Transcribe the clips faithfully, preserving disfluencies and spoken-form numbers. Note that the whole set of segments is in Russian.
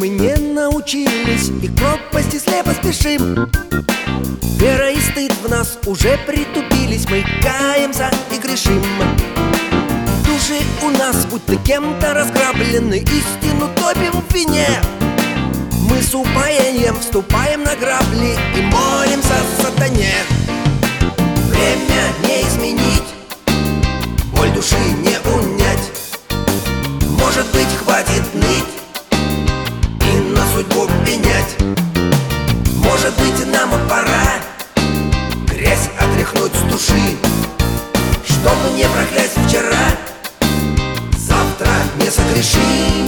мы не научились и к пропасти слепо спешим. Вера и стыд в нас уже притупились, мы каемся и грешим. Души у нас будто кем-то разграблены, истину топим в вине. Мы с упоением вступаем на грабли и молимся сатане. Время не изменить, боль души не унять. Может быть, хватит ныть и на судьбу пенять. Может быть, нам пора грязь отряхнуть с души, чтобы не проклясть вчера, завтра не согреши.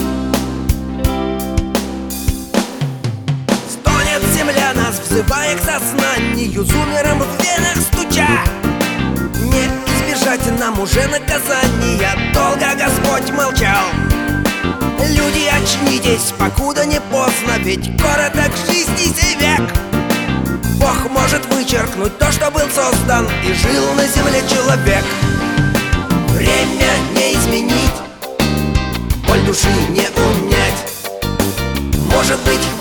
Стонет земля, нас взывая к сознанию, зумером в венах стуча. Не избежать нам уже наказания, долго Господь молчал. Люди, очнитесь, покуда не поздно, ведь короток жизни сей век. Бог может вычеркнуть то, что был создан, и жил на земле человек. Время не изменить, боль души не унять. Может быть,